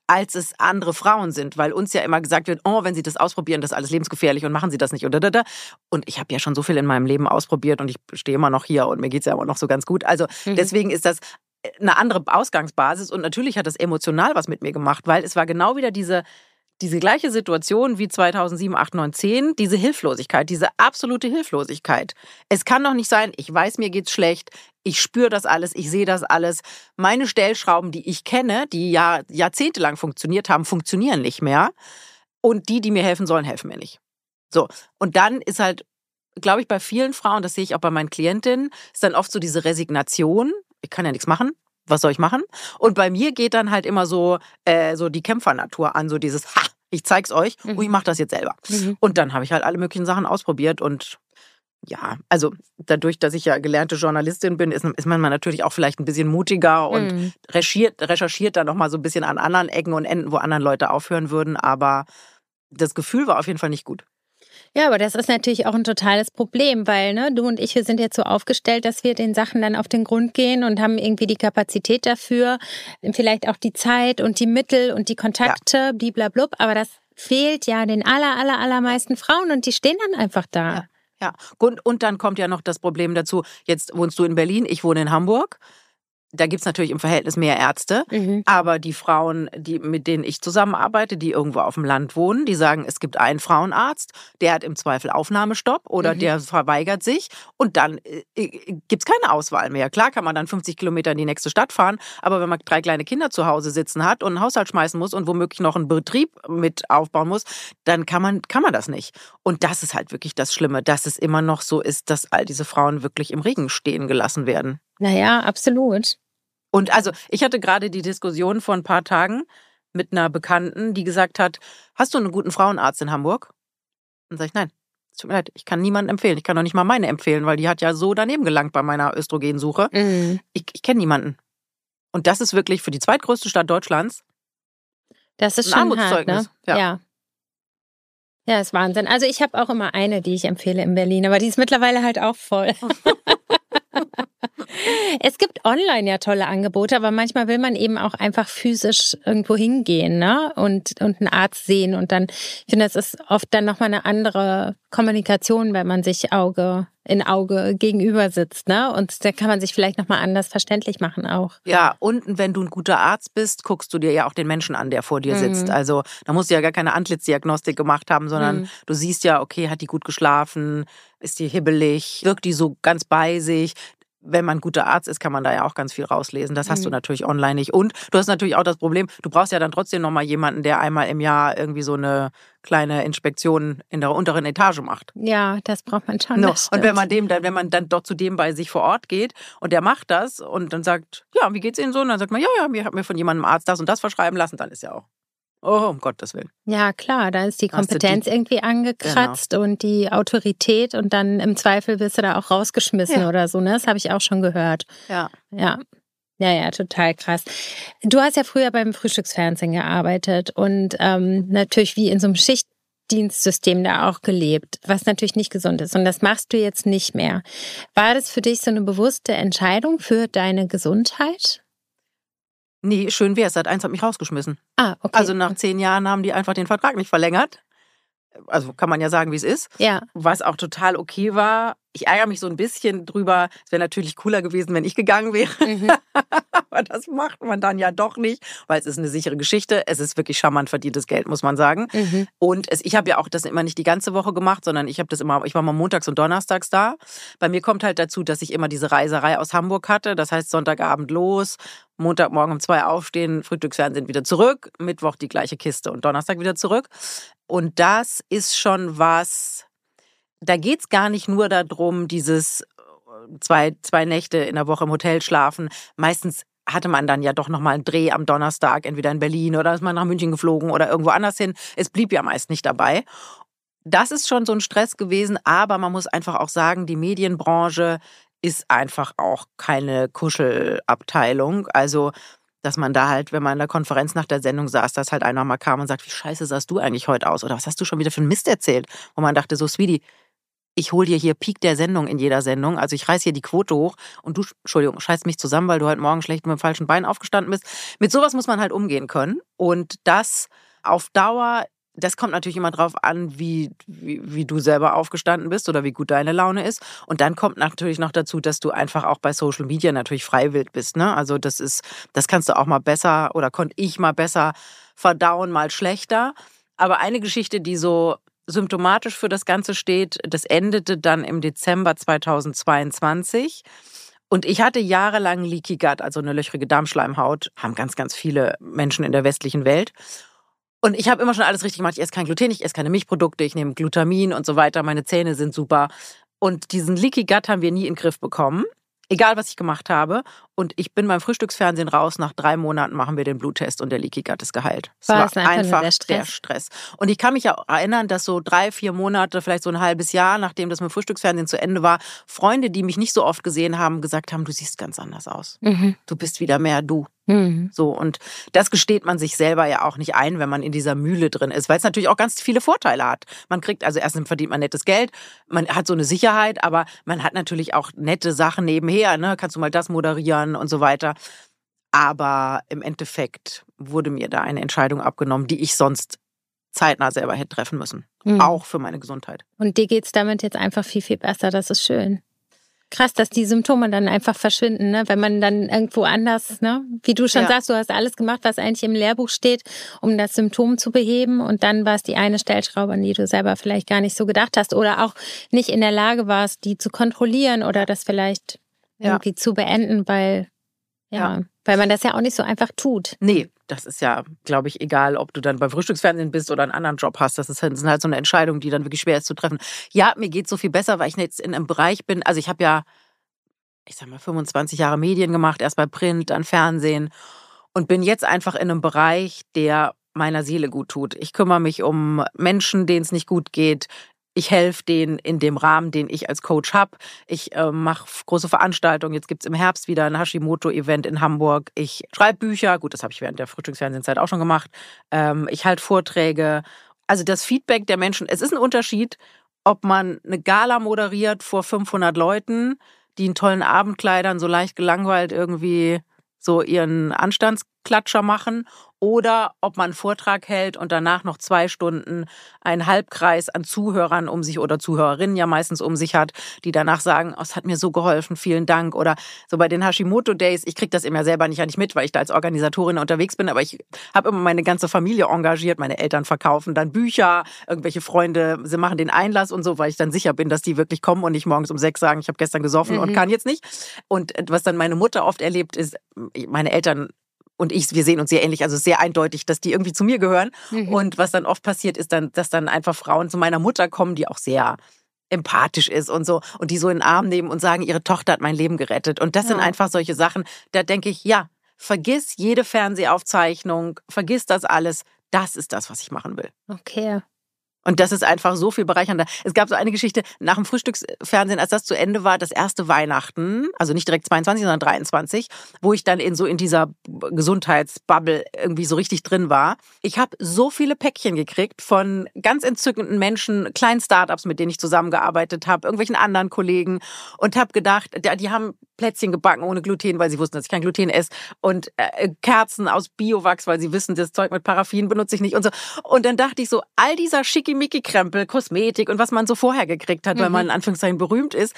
als es andere Frauen sind, weil uns ja immer gesagt wird, oh, wenn Sie das ausprobieren, das ist alles lebensgefährlich und machen Sie das nicht. Und, und ich habe ja schon so viel in meinem Leben ausprobiert und ich stehe immer noch hier und mir geht's ja immer noch so ganz gut. Also mhm. deswegen ist das eine andere Ausgangsbasis und natürlich hat das emotional was mit mir gemacht, weil es war genau wieder diese, diese gleiche Situation wie zweitausendsieben, acht, neun, zehn, diese Hilflosigkeit, diese absolute Hilflosigkeit. Es kann doch nicht sein, ich weiß, mir geht's schlecht, ich spüre das alles, ich sehe das alles. Meine Stellschrauben, die ich kenne, die ja jahrzehntelang funktioniert haben, funktionieren nicht mehr. Und die, die mir helfen sollen, helfen mir nicht. So, und dann ist halt, glaube ich, bei vielen Frauen, das sehe ich auch bei meinen Klientinnen, ist dann oft so diese Resignation, ich kann ja nichts machen, was soll ich machen? Und bei mir geht dann halt immer so, äh, so die Kämpfernatur an, so dieses, ha, ich zeig's euch mhm. und ich mache das jetzt selber. Mhm. Und dann habe ich halt alle möglichen Sachen ausprobiert und ja, also dadurch, dass ich ja gelernte Journalistin bin, ist, ist man natürlich auch vielleicht ein bisschen mutiger und mhm. recherchiert, recherchiert dann nochmal so ein bisschen an anderen Ecken und Enden, wo andere Leute aufhören würden. Aber das Gefühl war auf jeden Fall nicht gut.
Ja, aber das ist natürlich auch ein totales Problem, weil ne, du und ich, wir sind jetzt so aufgestellt, dass wir den Sachen dann auf den Grund gehen und haben irgendwie die Kapazität dafür, vielleicht auch die Zeit und die Mittel und die Kontakte, ja. bliblablub. Aber das fehlt ja den aller, aller, allermeisten Frauen und die stehen dann einfach da.
Ja. Ja, und, und dann kommt ja noch das Problem dazu, jetzt wohnst du in Berlin, ich wohne in Hamburg. Da gibt's natürlich im Verhältnis mehr Ärzte, mhm. aber die Frauen, die, mit denen ich zusammenarbeite, die irgendwo auf dem Land wohnen, die sagen, es gibt einen Frauenarzt, der hat im Zweifel Aufnahmestopp oder mhm. der verweigert sich und dann äh, gibt's keine Auswahl mehr. Klar kann man dann fünfzig Kilometer in die nächste Stadt fahren, aber wenn man drei kleine Kinder zu Hause sitzen hat und einen Haushalt schmeißen muss und womöglich noch einen Betrieb mit aufbauen muss, dann kann man, kann man das nicht. Und das ist halt wirklich das Schlimme, dass es immer noch so ist, dass all diese Frauen wirklich im Regen stehen gelassen werden.
Naja, absolut.
Und also ich hatte gerade die Diskussion vor ein paar Tagen mit einer Bekannten, die gesagt hat, hast du einen guten Frauenarzt in Hamburg? Dann sage ich, nein, es tut mir leid, ich kann niemanden empfehlen. Ich kann doch nicht mal meine empfehlen, weil die hat ja so daneben gelangt bei meiner Östrogensuche. Mhm. Ich, ich kenne niemanden. Und das ist wirklich für die zweitgrößte Stadt Deutschlands
das ist ein schon Armutszeugnis. Hart, ne? Ja. ja. Ja, ist Wahnsinn. Also ich habe auch immer eine, die ich empfehle in Berlin, aber die ist mittlerweile halt auch voll. Es gibt online ja tolle Angebote, aber manchmal will man eben auch einfach physisch irgendwo hingehen, ne? Und, und einen Arzt sehen. Und dann, ich finde, das ist oft dann nochmal eine andere Kommunikation, wenn man sich Auge in Auge gegenüber sitzt, ne? Und da kann man sich vielleicht nochmal anders verständlich machen auch.
Ja, und wenn du ein guter Arzt bist, guckst du dir ja auch den Menschen an, der vor dir sitzt. Mhm. Also da musst du ja gar keine Antlitzdiagnostik gemacht haben, sondern mhm. du siehst ja, okay, hat die gut geschlafen, ist die hibbelig, wirkt die so ganz bei sich. Wenn man ein guter Arzt ist, kann man da ja auch ganz viel rauslesen. Das hast mhm. du natürlich online nicht. Und du hast natürlich auch das Problem, du brauchst ja dann trotzdem nochmal jemanden, der einmal im Jahr irgendwie so eine kleine Inspektion in der unteren Etage macht.
Ja, das braucht man schon.
No. Und wenn man dem dann, wenn man dann doch zu dem bei sich vor Ort geht und der macht das und dann sagt, ja, wie geht's Ihnen so? Und dann sagt man, ja, ja, mir hat mir von jemandem Arzt das und das verschreiben lassen, dann ist ja auch. Oh, um Gottes Willen.
Ja, klar, da ist die Kompetenz die, irgendwie angekratzt genau. und die Autorität und dann im Zweifel wirst du da auch rausgeschmissen ja. oder so, ne? Das habe ich auch schon gehört.
Ja.
Ja. Ja, ja, total krass. Du hast ja früher beim Frühstücksfernsehen gearbeitet und ähm, natürlich wie in so einem Schichtdienstsystem da auch gelebt, was natürlich nicht gesund ist. Und das machst du jetzt nicht mehr. War das für dich so eine bewusste Entscheidung für deine Gesundheit?
Nee, schön wär's. Sat eins hat mich rausgeschmissen.
Ah, okay.
Also nach zehn Jahren haben die einfach den Vertrag nicht verlängert. Also kann man ja sagen, wie es ist.
Ja.
Was auch total okay war. Ich ärgere mich so ein bisschen drüber. Es wäre natürlich cooler gewesen, wenn ich gegangen wäre. Mhm. Aber das macht man dann ja doch nicht, weil es ist eine sichere Geschichte. Es ist wirklich charmant verdientes Geld, muss man sagen. Mhm. Und es, ich habe ja auch das immer nicht die ganze Woche gemacht, sondern ich habe das immer, ich war mal montags und donnerstags da. Bei mir kommt halt dazu, dass ich immer diese Reiserei aus Hamburg hatte. Das heißt, Sonntagabend los, Montagmorgen um zwei aufstehen, Frühstücksfernsehen wieder zurück, Mittwoch die gleiche Kiste und Donnerstag wieder zurück. Und das ist schon was, da geht's gar nicht nur darum, dieses zwei, zwei Nächte in der Woche im Hotel schlafen. Meistens hatte man dann ja doch nochmal einen Dreh am Donnerstag, entweder in Berlin oder ist man nach München geflogen oder irgendwo anders hin. Es blieb ja meist nicht dabei. Das ist schon so ein Stress gewesen, aber man muss einfach auch sagen, die Medienbranche ist einfach auch keine Kuschelabteilung. Also, dass man da halt, wenn man in der Konferenz nach der Sendung saß, dass halt einer mal kam und sagt, wie scheiße sahst du eigentlich heute aus? Oder was hast du schon wieder für einen Mist erzählt? Wo man dachte, so, Sweetie, ich hole dir hier Peak der Sendung in jeder Sendung. Also ich reiß hier die Quote hoch und du, Entschuldigung, scheißt mich zusammen, weil du heute Morgen schlecht mit dem falschen Bein aufgestanden bist. Mit sowas muss man halt umgehen können. Und das auf Dauer, das kommt natürlich immer drauf an, wie, wie, wie du selber aufgestanden bist oder wie gut deine Laune ist. Und dann kommt natürlich noch dazu, dass du einfach auch bei Social Media natürlich freiwillig bist. Ne? Also das ist, das kannst du auch mal besser oder konnte ich mal besser verdauen, mal schlechter. Aber eine Geschichte, die so symptomatisch für das Ganze steht, das endete dann im Dezember zweitausendzweiundzwanzig. Und ich hatte jahrelang Leaky Gut, also eine löchrige Darmschleimhaut, haben ganz, ganz viele Menschen in der westlichen Welt. Und ich habe immer schon alles richtig gemacht. Ich esse kein Gluten, ich esse keine Milchprodukte, ich nehme Glutamin und so weiter. Meine Zähne sind super. Und diesen Leaky Gut haben wir nie in den Griff bekommen. Egal, was ich gemacht habe. Und ich bin beim Frühstücksfernsehen raus. Nach drei Monaten machen wir den Bluttest und der Leaky Gut ist geheilt. Es
war,
war
es einfach,
einfach
der Stress.
der Stress. Und ich kann mich auch erinnern, dass so drei, vier Monate, vielleicht so ein halbes Jahr, nachdem das mit dem Frühstücksfernsehen zu Ende war, Freunde, die mich nicht so oft gesehen haben, gesagt haben, du siehst ganz anders aus.
Mhm.
Du bist wieder mehr du.
Mhm.
So, und das gesteht man sich selber ja auch nicht ein, wenn man in dieser Mühle drin ist, weil es natürlich auch ganz viele Vorteile hat. Man kriegt, also erstens verdient man nettes Geld, man hat so eine Sicherheit, aber man hat natürlich auch nette Sachen nebenher, ne? Kannst du mal das moderieren und so weiter. Aber im Endeffekt wurde mir da eine Entscheidung abgenommen, die ich sonst zeitnah selber hätte treffen müssen. Mhm. Auch für meine Gesundheit.
Und dir geht's damit jetzt einfach viel, viel besser, das ist schön. Krass, dass die Symptome dann einfach verschwinden, ne? Wenn man dann irgendwo anders, ne? Wie du schon ja. sagst, du hast alles gemacht, was eigentlich im Lehrbuch steht, um das Symptom zu beheben. Und dann war es die eine Stellschraube, an die du selber vielleicht gar nicht so gedacht hast oder auch nicht in der Lage warst, die zu kontrollieren oder das vielleicht ja. irgendwie zu beenden, weil, ja, ja, weil man das ja auch nicht so einfach tut.
Nee, das ist ja, glaube ich, egal, ob du dann beim Frühstücksfernsehen bist oder einen anderen Job hast. Das ist halt, das ist halt so eine Entscheidung, die dann wirklich schwer ist zu treffen. Ja, mir geht es so viel besser, weil ich jetzt in einem Bereich bin. Also ich habe ja, ich sag mal, fünfundzwanzig Jahre Medien gemacht, erst bei Print, dann Fernsehen und bin jetzt einfach in einem Bereich, der meiner Seele gut tut. Ich kümmere mich um Menschen, denen es nicht gut geht. Ich helfe denen in dem Rahmen, den ich als Coach habe. Ich äh, mache große Veranstaltungen. Jetzt gibt's im Herbst wieder ein Hashimoto-Event in Hamburg. Ich schreibe Bücher. Gut, das habe ich während der Frühstücksfernsehenzeit auch schon gemacht. Ähm, ich halte Vorträge. Also das Feedback der Menschen. Es ist ein Unterschied, ob man eine Gala moderiert vor fünfhundert Leuten, die in tollen Abendkleidern so leicht gelangweilt irgendwie so ihren Anstandsklatscher machen, oder ob man einen Vortrag hält und danach noch zwei Stunden einen Halbkreis an Zuhörern um sich oder Zuhörerinnen ja meistens um sich hat, die danach sagen, oh, es hat mir so geholfen, vielen Dank. Oder so bei den Hashimoto Days, ich kriege das immer selber nicht, nicht mit, weil ich da als Organisatorin unterwegs bin, aber ich habe immer meine ganze Familie engagiert, meine Eltern verkaufen dann Bücher, irgendwelche Freunde, sie machen den Einlass und so, weil ich dann sicher bin, dass die wirklich kommen und nicht morgens um sechs sagen, ich habe gestern gesoffen mhm. und kann jetzt nicht. Und was dann meine Mutter oft erlebt, ist, meine Eltern und ich, wir sehen uns sehr ähnlich, also sehr eindeutig, dass die irgendwie zu mir gehören. Mhm. Und was dann oft passiert, ist dann, dass dann einfach Frauen zu meiner Mutter kommen, die auch sehr empathisch ist und so, und die so in den Arm nehmen und sagen, ihre Tochter hat mein Leben gerettet. Und das ja. sind einfach solche Sachen, da denke ich, ja, vergiss jede Fernsehaufzeichnung, vergiss das alles. Das ist das, was ich machen will.
Okay.
Und das ist einfach so viel bereichernder. Es gab so eine Geschichte nach dem Frühstücksfernsehen, als das zu Ende war, das erste Weihnachten, also nicht direkt zweiundzwanzig, sondern dreiundzwanzig, wo ich dann in so in dieser Gesundheitsbubble irgendwie so richtig drin war. Ich habe so viele Päckchen gekriegt von ganz entzückenden Menschen, kleinen Startups, mit denen ich zusammengearbeitet habe, irgendwelchen anderen Kollegen, und habe gedacht, die haben Plätzchen gebacken ohne Gluten, weil sie wussten, dass ich kein Gluten esse, und äh, Kerzen aus Biowachs, weil sie wissen, das Zeug mit Paraffin benutze ich nicht und so. Und dann dachte ich so, all dieser Schickimicki-Krempel, Kosmetik und was man so vorher gekriegt hat, mhm. weil man in Anführungszeichen berühmt ist,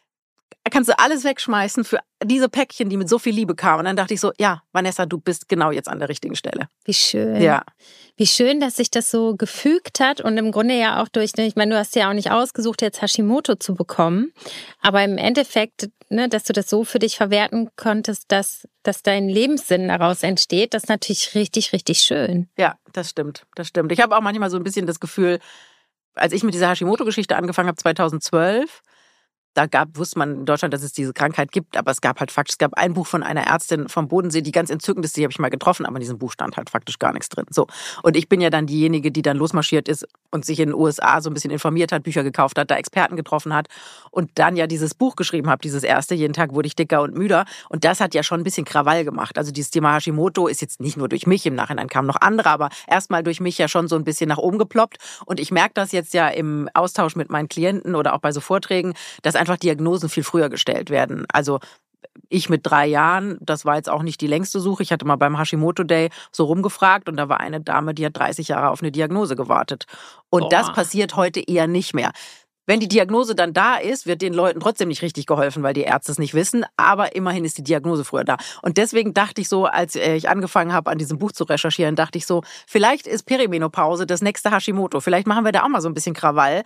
kannst du alles wegschmeißen für diese Päckchen, die mit so viel Liebe kamen. Und dann dachte ich so, ja, Vanessa, du bist genau jetzt an der richtigen Stelle.
Wie schön.
Ja.
Wie schön, dass sich das so gefügt hat und im Grunde ja auch durch, ich meine, du hast ja auch nicht ausgesucht, jetzt Hashimoto zu bekommen, aber im Endeffekt, ne, dass du das so für dich verwerten konntest, dass, dass dein Lebenssinn daraus entsteht, das ist natürlich richtig, richtig schön.
Ja, das stimmt, das stimmt. Ich habe auch manchmal so ein bisschen das Gefühl, als ich mit dieser Hashimoto-Geschichte angefangen habe, zweitausendzwölf, Da gab, wusste man in Deutschland, dass es diese Krankheit gibt, aber es gab halt faktisch, es gab ein Buch von einer Ärztin vom Bodensee, die ganz entzückend ist, die habe ich mal getroffen, aber in diesem Buch stand halt faktisch gar nichts drin. So. Und ich bin ja dann diejenige, die dann losmarschiert ist und sich in den U S A so ein bisschen informiert hat, Bücher gekauft hat, da Experten getroffen hat und dann ja dieses Buch geschrieben habe, dieses erste, jeden Tag wurde ich dicker und müder. Und das hat ja schon ein bisschen Krawall gemacht. Also dieses Thema Hashimoto ist jetzt nicht nur durch mich, im Nachhinein kamen noch andere, aber erstmal durch mich ja schon so ein bisschen nach oben geploppt. Und ich merke das jetzt ja im Austausch mit meinen Klienten oder auch bei so Vorträgen, dass einfach Diagnosen viel früher gestellt werden. Also ich mit drei Jahren, das war jetzt auch nicht die längste Suche. Ich hatte mal beim Hashimoto Day so rumgefragt und da war eine Dame, die hat dreißig Jahre auf eine Diagnose gewartet. Und oh. das passiert heute eher nicht mehr. Wenn die Diagnose dann da ist, wird den Leuten trotzdem nicht richtig geholfen, weil die Ärzte es nicht wissen. Aber immerhin ist die Diagnose früher da. Und deswegen dachte ich so, als ich angefangen habe, an diesem Buch zu recherchieren, dachte ich so, vielleicht ist Perimenopause das nächste Hashimoto. Vielleicht machen wir da auch mal so ein bisschen Krawall.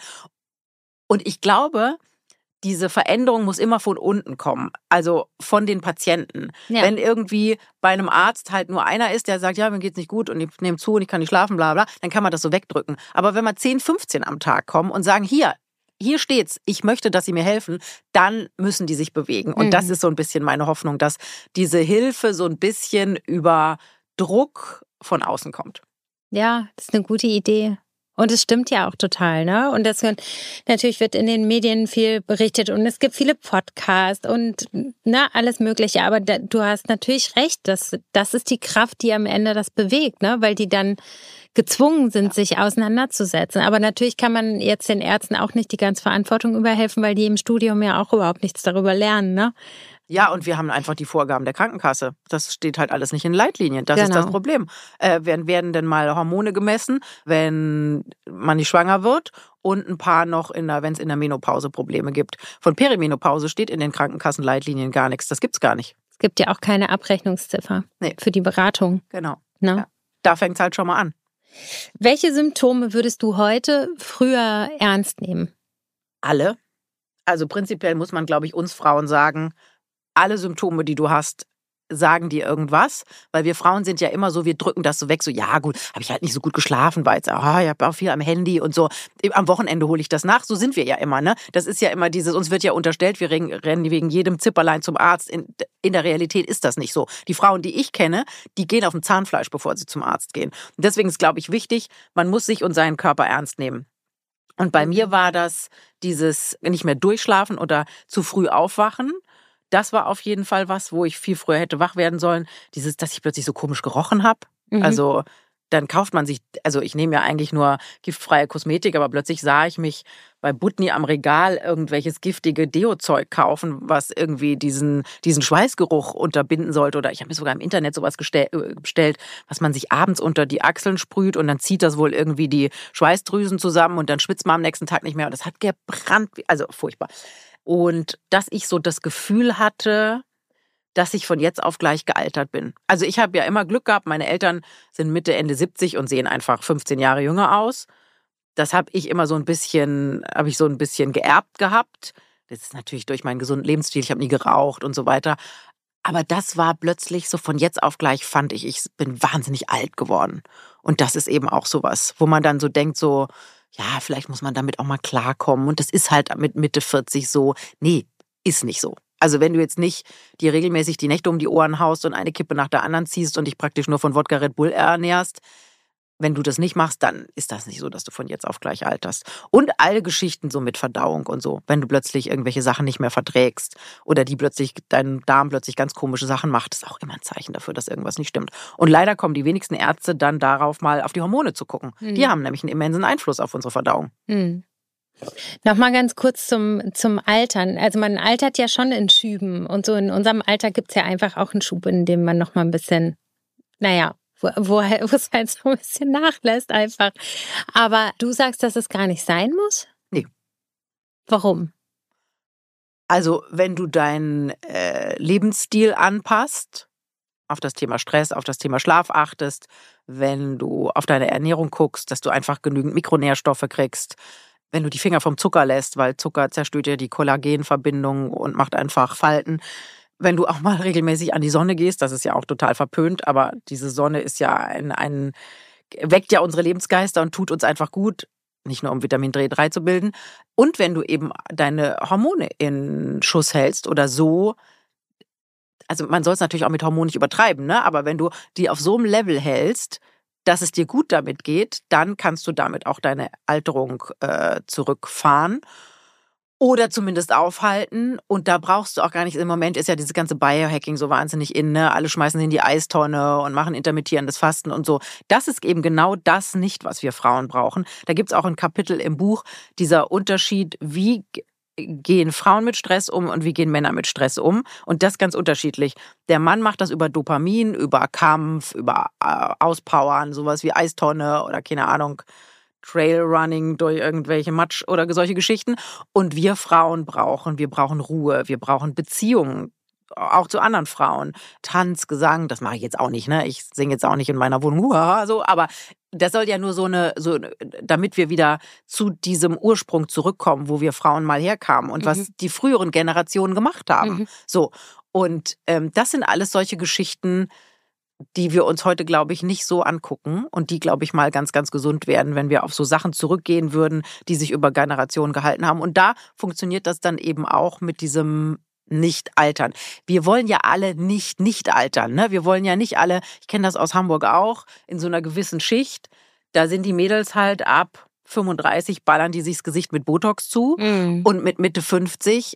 Und ich glaube, diese Veränderung muss immer von unten kommen, also von den Patienten. Ja. Wenn irgendwie bei einem Arzt halt nur einer ist, der sagt, ja, mir geht's nicht gut und ich nehme zu und ich kann nicht schlafen, bla bla, dann kann man das so wegdrücken. Aber wenn mal zehn, fünfzehn am Tag kommen und sagen, hier, hier steht's, ich möchte, dass Sie mir helfen, dann müssen die sich bewegen. Und mhm. das ist so ein bisschen meine Hoffnung, dass diese Hilfe so ein bisschen über Druck von außen kommt.
Ja, das ist eine gute Idee. Und es stimmt ja auch total, ne? Und das natürlich wird in den Medien viel berichtet und es gibt viele Podcasts und ne, alles Mögliche. Aber da, du hast natürlich recht, das, das ist die Kraft, die am Ende das bewegt, ne? Weil die dann gezwungen sind, ja. sich auseinanderzusetzen. Aber natürlich kann man jetzt den Ärzten auch nicht die ganze Verantwortung überhelfen, weil die im Studium ja auch überhaupt nichts darüber lernen, ne?
Ja, und wir haben einfach die Vorgaben der Krankenkasse. Das steht halt alles nicht in Leitlinien. Das genau. ist das Problem. Äh, werden, werden denn mal Hormone gemessen, wenn man nicht schwanger wird und ein paar noch, in der, wenn es in der Menopause Probleme gibt. Von Perimenopause steht in den Krankenkassenleitlinien gar nichts. Das gibt's gar nicht.
Es gibt ja auch keine Abrechnungsziffer nee. für die Beratung.
Genau.
Ne?
Ja. Da fängt's halt schon mal an.
Welche Symptome würdest du heute früher ernst nehmen?
Alle. Also prinzipiell muss man, glaube ich, uns Frauen sagen, alle Symptome, die du hast, sagen dir irgendwas, weil wir Frauen sind ja immer so, wir drücken das so weg, so ja gut, habe ich halt nicht so gut geschlafen, weil jetzt, ah, ich habe auch viel am Handy und so, am Wochenende hole ich das nach, so sind wir ja immer, ne? Das ist ja immer dieses, uns wird ja unterstellt, wir rennen wegen jedem Zipperlein zum Arzt, in, in der Realität ist das nicht so. Die Frauen, die ich kenne, die gehen auf dem Zahnfleisch, bevor sie zum Arzt gehen. Und deswegen ist, glaube ich, wichtig, man muss sich und seinen Körper ernst nehmen. Und bei mir war das dieses nicht mehr durchschlafen oder zu früh aufwachen. Das war auf jeden Fall was, wo ich viel früher hätte wach werden sollen. Dieses, dass ich plötzlich so komisch gerochen habe. Mhm. Also dann kauft man sich, also ich nehme ja eigentlich nur giftfreie Kosmetik, aber plötzlich sah ich mich bei Butni am Regal irgendwelches giftige Deo-Zeug kaufen, was irgendwie diesen, diesen Schweißgeruch unterbinden sollte. Oder ich habe mir sogar im Internet sowas gestell, bestellt, was man sich abends unter die Achseln sprüht und dann zieht das wohl irgendwie die Schweißdrüsen zusammen und dann schwitzt man am nächsten Tag nicht mehr. Und das hat gebrannt, also furchtbar. Und dass ich so das Gefühl hatte, dass ich von jetzt auf gleich gealtert bin. Also ich habe ja immer Glück gehabt, meine Eltern sind Mitte, Ende siebzig und sehen einfach fünfzehn Jahre jünger aus. Das habe ich immer so ein bisschen, habe ich so ein bisschen geerbt gehabt. Das ist natürlich durch meinen gesunden Lebensstil, ich habe nie geraucht und so weiter. Aber das war plötzlich so von jetzt auf gleich, fand ich, ich bin wahnsinnig alt geworden. Und das ist eben auch sowas, wo man dann so denkt, so, ja, vielleicht muss man damit auch mal klarkommen. Und das ist halt mit Mitte vierzig so. Nee, ist nicht so. Also wenn du jetzt nicht dir regelmäßig die Nächte um die Ohren haust und eine Kippe nach der anderen ziehst und dich praktisch nur von Wodka Red Bull ernährst, wenn du das nicht machst, dann ist das nicht so, dass du von jetzt auf gleich alterst. Und alle Geschichten so mit Verdauung und so. Wenn du plötzlich irgendwelche Sachen nicht mehr verträgst oder die plötzlich, dein Darm plötzlich ganz komische Sachen macht, ist auch immer ein Zeichen dafür, dass irgendwas nicht stimmt. Und leider kommen die wenigsten Ärzte dann darauf, mal auf die Hormone zu gucken. Mhm. Die haben nämlich einen immensen Einfluss auf unsere Verdauung.
Mhm. Nochmal ganz kurz zum, zum Altern. Also man altert ja schon in Schüben. Und so in unserem Alter gibt es ja einfach auch einen Schub, in dem man nochmal ein bisschen, naja, wo, wo, wo es halt so ein bisschen nachlässt einfach. Aber du sagst, dass es gar nicht sein muss?
Nee.
Warum?
Also wenn du deinen äh, Lebensstil anpasst, auf das Thema Stress, auf das Thema Schlaf achtest, wenn du auf deine Ernährung guckst, dass du einfach genügend Mikronährstoffe kriegst, wenn du die Finger vom Zucker lässt, weil Zucker zerstört ja die Kollagenverbindung und macht einfach Falten. Wenn du auch mal regelmäßig an die Sonne gehst, das ist ja auch total verpönt, aber diese Sonne ist ja ein, ein weckt ja unsere Lebensgeister und tut uns einfach gut. nicht nur um Vitamin D drei zu bilden. Und wenn du eben deine Hormone in Schuss hältst oder so, also man soll es natürlich auch mit Hormonen nicht übertreiben, ne? Aber wenn du die auf so einem Level hältst, dass es dir gut damit geht, dann kannst du damit auch deine Alterung äh, zurückfahren. Oder zumindest aufhalten. Und da brauchst du auch gar nicht, im Moment ist ja dieses ganze Biohacking so wahnsinnig in, ne? Alle schmeißen in die Eistonne und machen intermittierendes Fasten und so. Das ist eben genau das nicht, was wir Frauen brauchen. Da gibt's auch ein Kapitel im Buch, dieser Unterschied, wie gehen Frauen mit Stress um und wie gehen Männer mit Stress um. Und das ganz unterschiedlich. Der Mann macht das über Dopamin, über Kampf, über äh, Auspowern, sowas wie Eistonne oder keine Ahnung, Trailrunning durch irgendwelche Matsch oder solche Geschichten. Und wir Frauen brauchen, wir brauchen Ruhe, wir brauchen Beziehungen, auch zu anderen Frauen. Tanz, Gesang, das mache ich jetzt auch nicht, ne? Ich singe jetzt auch nicht in meiner Wohnung, huhaha, so, aber das soll ja nur so eine, so, damit wir wieder zu diesem Ursprung zurückkommen, wo wir Frauen mal herkamen und mhm. was die früheren Generationen gemacht haben. Mhm. So. Und ähm, das sind alles solche Geschichten, die wir uns heute, glaube ich, nicht so angucken und die, glaube ich, mal ganz, ganz gesund werden, wenn wir auf so Sachen zurückgehen würden, die sich über Generationen gehalten haben. Und da funktioniert das dann eben auch mit diesem Nicht-Altern. Wir wollen ja alle nicht nicht altern, ne? Wir wollen ja nicht alle, ich kenne das aus Hamburg auch, in so einer gewissen Schicht, da sind die Mädels halt ab fünfunddreißig, ballern die sich das Gesicht mit Botox zu mhm. und mit Mitte fünfzig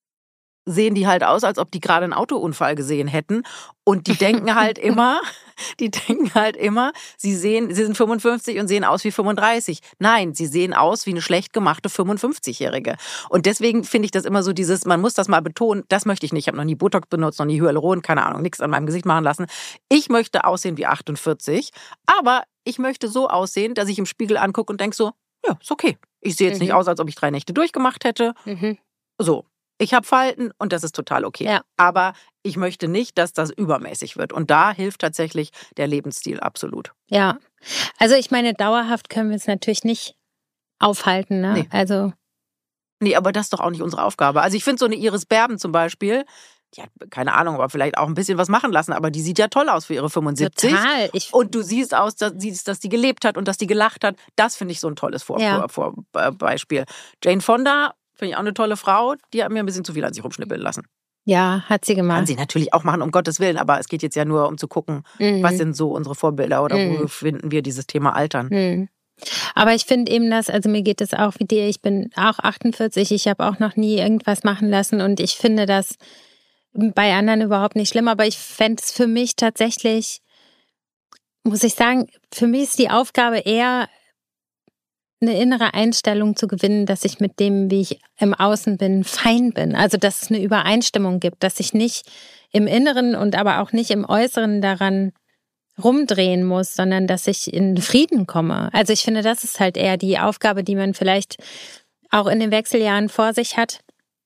sehen die halt aus, als ob die gerade einen Autounfall gesehen hätten. Und die denken halt immer, die denken halt immer, sie sehen, sie sind fünfundfünfzig und sehen aus wie fünfunddreißig. Nein, sie sehen aus wie eine schlecht gemachte fünfundfünfzigjährige. Und deswegen finde ich das immer so dieses, man muss das mal betonen, das möchte ich nicht. Ich habe noch nie Botox benutzt, noch nie Hyaluron, keine Ahnung, nichts an meinem Gesicht machen lassen. Ich möchte aussehen wie achtundvierzig, aber ich möchte so aussehen, dass ich im Spiegel angucke und denke so, ja, ist okay. Ich sehe jetzt mhm. nicht aus, als ob ich drei Nächte durchgemacht hätte. Mhm. So. Ich habe Falten und das ist total okay. Ja. Aber ich möchte nicht, dass das übermäßig wird. Und da hilft tatsächlich der Lebensstil absolut.
Ja, also ich meine, dauerhaft können wir es natürlich nicht aufhalten. Ne?
Nee.
Also
nee, aber das ist doch auch nicht unsere Aufgabe. Also ich finde so eine Iris Berben zum Beispiel, die hat, keine Ahnung, aber vielleicht auch ein bisschen was machen lassen, aber die sieht ja toll aus für ihre fünfundsiebzig.
Total. Ich
und du siehst aus, dass, siehst, dass die gelebt hat und dass die gelacht hat. Das finde ich so ein tolles Vor- ja. Vor- Vor- Beispiel. Jane Fonda, finde ich auch eine tolle Frau, die hat mir ein bisschen zu viel an sich rumschnippeln lassen.
Ja, hat sie gemacht.
Kann sie natürlich auch machen, um Gottes Willen, aber es geht jetzt ja nur um zu gucken, mhm. was sind so unsere Vorbilder oder mhm. wo finden wir dieses Thema Altern.
Mhm. Aber ich finde eben das, also mir geht es auch wie dir, ich bin auch achtundvierzig, ich habe auch noch nie irgendwas machen lassen und ich finde das bei anderen überhaupt nicht schlimm, aber ich fände es für mich tatsächlich, muss ich sagen, für mich ist die Aufgabe eher, eine innere Einstellung zu gewinnen, dass ich mit dem, wie ich im Außen bin, fein bin. Also, dass es eine Übereinstimmung gibt, dass ich nicht im Inneren und aber auch nicht im Äußeren daran rumdrehen muss, sondern dass ich in Frieden komme. Also, ich finde, das ist halt eher die Aufgabe, die man vielleicht auch in den Wechseljahren vor sich hat,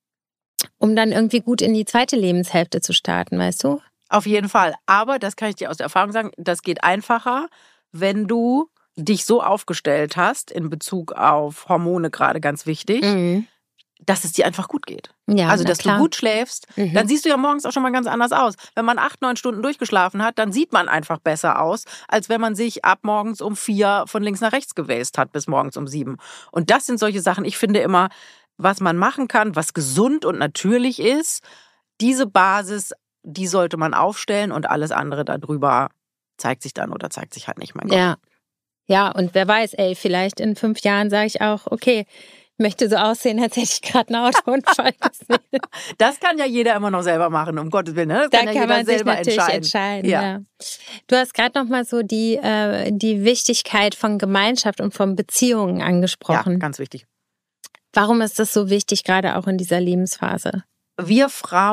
um dann irgendwie gut in die zweite Lebenshälfte zu starten, weißt du?
Auf jeden Fall. Aber, das kann ich dir aus der Erfahrung sagen, das geht einfacher, wenn du dich so aufgestellt hast, in Bezug auf Hormone gerade ganz wichtig, mhm. dass es dir einfach gut geht.
Ja,
also, dass
klar.
du gut schläfst, mhm. dann siehst du ja morgens auch schon mal ganz anders aus. Wenn man acht, neun Stunden durchgeschlafen hat, dann sieht man einfach besser aus, als wenn man sich ab morgens um vier von links nach rechts gewälzt hat bis morgens um sieben. Und das sind solche Sachen, ich finde immer, was man machen kann, was gesund und natürlich ist, diese Basis, die sollte man aufstellen und alles andere darüber zeigt sich dann oder zeigt sich halt nicht, mein Gott.
Ja. Ja, und wer weiß, ey, vielleicht in fünf Jahren sage ich auch, okay, ich möchte so aussehen, als hätte ich gerade einen Autounfall gesehen.
Das kann ja jeder immer noch selber machen, um Gottes Willen. Ne? Das
da
kann ja
kann
jeder
man sich
selber
natürlich
entscheiden.
entscheiden.
Ja.
Ja. Du hast gerade noch mal so die, äh, die Wichtigkeit von Gemeinschaft und von Beziehungen angesprochen.
Ja, ganz wichtig.
Warum ist das so wichtig, gerade auch in dieser Lebensphase?
Wir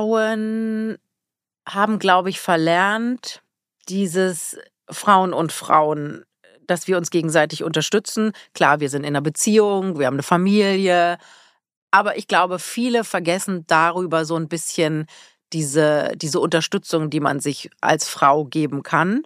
Frauen haben, glaube ich, verlernt, dieses Frauen und Frauen, dass wir uns gegenseitig unterstützen. Klar, wir sind in einer Beziehung, wir haben eine Familie, aber ich glaube, viele vergessen darüber so ein bisschen diese, diese Unterstützung, die man sich als Frau geben kann.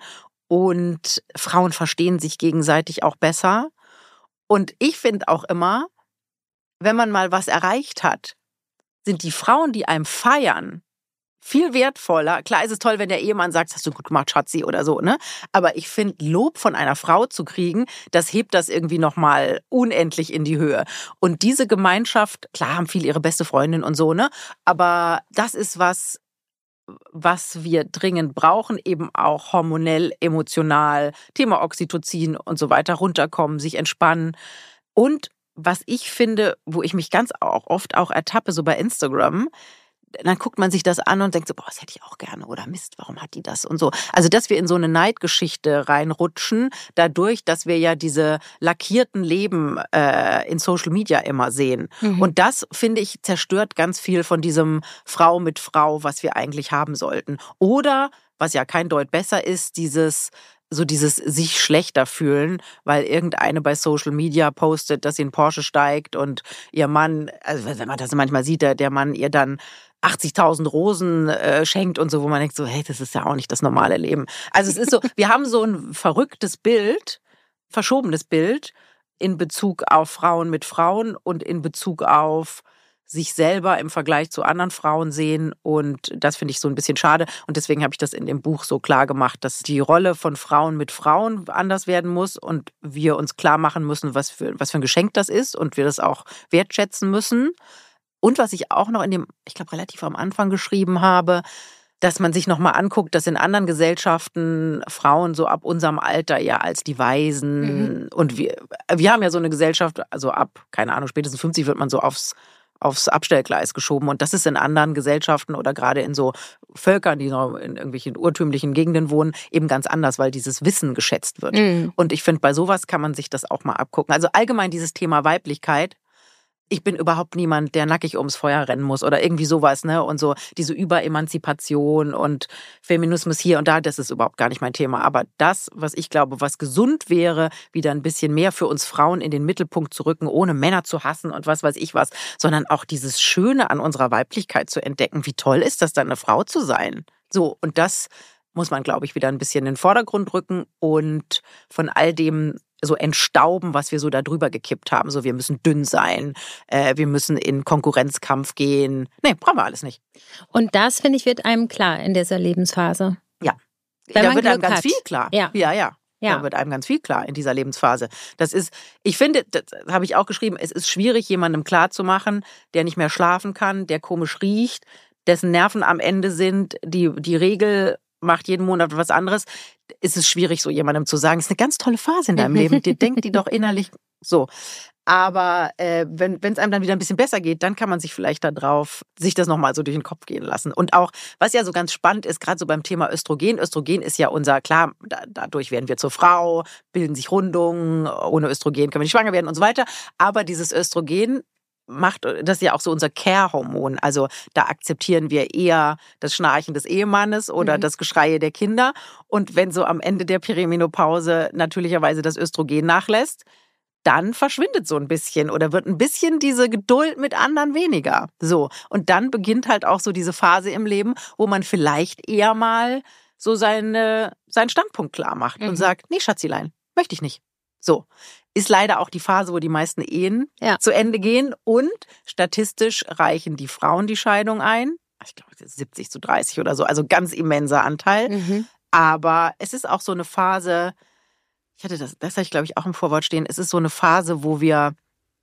Und Frauen verstehen sich gegenseitig auch besser. Und ich finde auch immer, wenn man mal was erreicht hat, sind die Frauen, die einem feiern, viel wertvoller. Klar ist es toll, wenn der Ehemann sagt, hast du gut gemacht, Schatzi oder so, ne? Aber ich finde, Lob von einer Frau zu kriegen, das hebt das irgendwie nochmal unendlich in die Höhe. Und diese Gemeinschaft, klar haben viele ihre beste Freundin und so, ne? Aber das ist was, was wir dringend brauchen, eben auch hormonell, emotional, Thema Oxytocin und so weiter, runterkommen, sich entspannen. Und was ich finde, wo ich mich ganz auch oft auch ertappe, so bei Instagram, dann guckt man sich das an und denkt so, boah, das hätte ich auch gerne oder Mist, warum hat die das und so. Also, dass wir in so eine Neidgeschichte reinrutschen, dadurch, dass wir ja diese lackierten Leben äh, in Social Media immer sehen. Mhm. Und das, finde ich, zerstört ganz viel von diesem Frau mit Frau, was wir eigentlich haben sollten. Oder, was ja kein Deut besser ist, dieses so dieses sich schlechter fühlen, weil irgendeine bei Social Media postet, dass sie in Porsche steigt und ihr Mann, also wenn man das manchmal sieht, der, der Mann ihr dann achtzigtausend Rosen äh, schenkt und so, wo man denkt so, hey, das ist ja auch nicht das normale Leben. Also es ist so, wir haben so ein verrücktes Bild, verschobenes Bild in Bezug auf Frauen mit Frauen und in Bezug auf sich selber im Vergleich zu anderen Frauen sehen, und das finde ich so ein bisschen schade, und deswegen habe ich das in dem Buch so klar gemacht, dass die Rolle von Frauen mit Frauen anders werden muss und wir uns klar machen müssen, was für, was für ein Geschenk das ist und wir das auch wertschätzen müssen. Und was ich auch noch in dem, ich glaube, relativ am Anfang geschrieben habe, dass man sich nochmal anguckt, dass in anderen Gesellschaften Frauen so ab unserem Alter ja als die Weisen, mhm. und wir, wir haben ja so eine Gesellschaft, also ab, keine Ahnung, spätestens fünfzig wird man so aufs aufs Abstellgleis geschoben. Und das ist in anderen Gesellschaften oder gerade in so Völkern, die noch in irgendwelchen urtümlichen Gegenden wohnen, eben ganz anders, weil dieses Wissen geschätzt wird. Mhm. Und ich finde, bei sowas kann man sich das auch mal abgucken. Also allgemein dieses Thema Weiblichkeit. Ich bin überhaupt niemand, der nackig ums Feuer rennen muss oder irgendwie sowas, ne? Und so diese Überemanzipation und Feminismus hier und da, das ist überhaupt gar nicht mein Thema. Aber das, was ich glaube, was gesund wäre, wieder ein bisschen mehr für uns Frauen in den Mittelpunkt zu rücken, ohne Männer zu hassen und was weiß ich was, sondern auch dieses Schöne an unserer Weiblichkeit zu entdecken. Wie toll ist das dann, eine Frau zu sein? So, und das muss man, glaube ich, wieder ein bisschen in den Vordergrund rücken und von all dem so entstauben, was wir so da drüber gekippt haben. So, wir müssen dünn sein, äh, wir müssen in Konkurrenzkampf gehen. Nee, brauchen wir alles nicht.
Und das, finde ich, wird einem klar in dieser Lebensphase.
Ja,
Wenn
da
man
wird
Glück
einem ganz
hat.
viel klar.
Ja,
ja, ja.
Ja.
Da wird einem ganz viel klar in dieser Lebensphase. Das ist, ich finde, das habe ich auch geschrieben, es ist schwierig, jemandem klarzumachen, der nicht mehr schlafen kann, der komisch riecht, dessen Nerven am Ende sind, die, die Regel macht jeden Monat was anderes, ist es schwierig, so jemandem zu sagen, es ist eine ganz tolle Phase in deinem Leben, dir denkt die doch innerlich so. Aber äh, wenn es einem dann wieder ein bisschen besser geht, dann kann man sich vielleicht da drauf, sich das nochmal so durch den Kopf gehen lassen. Und auch, was ja so ganz spannend ist, gerade so beim Thema Östrogen, Östrogen ist ja unser, klar, da, dadurch werden wir zur Frau, bilden sich Rundungen, ohne Östrogen können wir nicht schwanger werden und so weiter. Aber dieses Östrogen macht, das ist ja auch so unser Care-Hormon. Also da akzeptieren wir eher das Schnarchen des Ehemannes oder mhm. das Geschreie der Kinder. Und wenn so am Ende der Perimenopause natürlicherweise das Östrogen nachlässt, dann verschwindet so ein bisschen oder wird ein bisschen diese Geduld mit anderen weniger. So. Und dann beginnt halt auch so diese Phase im Leben, wo man vielleicht eher mal so seine, seinen Standpunkt klar macht mhm. und sagt, nee, Schatzilein, möchte ich nicht. So. Ist leider auch die Phase, wo die meisten Ehen ja. zu Ende gehen. Und statistisch reichen die Frauen die Scheidung ein. Ich glaube, siebzig zu dreißig oder so. Also ganz immenser Anteil. Mhm. Aber es ist auch so eine Phase, ich hatte das, das hatte ich glaube ich auch im Vorwort stehen, es ist so eine Phase, wo wir